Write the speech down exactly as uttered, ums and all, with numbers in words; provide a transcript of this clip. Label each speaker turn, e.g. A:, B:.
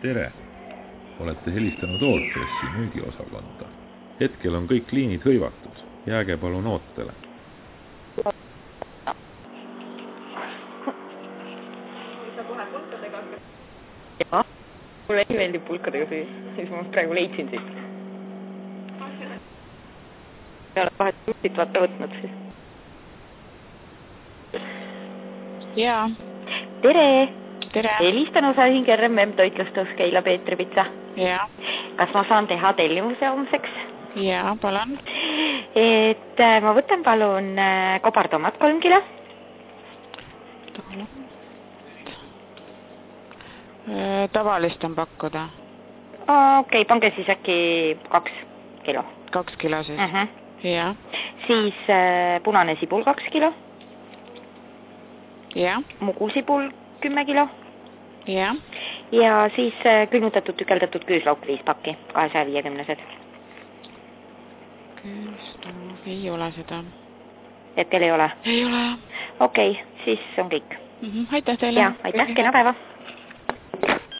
A: Tere! Olete helistanud Allpressi müügiosakonda. Hetkel on kõik liinid hõivatud. Jääge palun ootele.
B: Ja, mulle ei meeldi pulkadega süüa, siis ma praegu leidsin siit. Ja olen vahet juhtit vaata võtnud siis.
C: Jaa.
B: Tere!
C: Tere!
B: Helistan osaühing R M M toitlustus Keila Peetri Pitsa.
C: Jaa.
B: Kas ma saan teha tellimuse homseks?
C: Jaa, palun.
B: Et ma võtan palun kobartomat kolm kilo.
C: Tavalist on pakkuda.
B: Okei, okay, pange siis äkki kaks kilo.
C: Kaks kilo siis?
B: Uh -huh.
C: Jaa.
B: Siis äh, punane sibul kaks kilo.
C: Jaa.
B: Mugusibul kümme kilo.
C: Jaa.
B: Ja siis äh, külmutatud tükeldatud küüslauk viis pakki, kahesaja viiekümnesed.
C: Küüslauk, ei ole seda.
B: Hetkel ei ole?
C: Ei ole.
B: Okei, okay, siis on kõik.
C: Mm -hmm. Aitäh teile.
B: Ja, aitäh, kena päeva.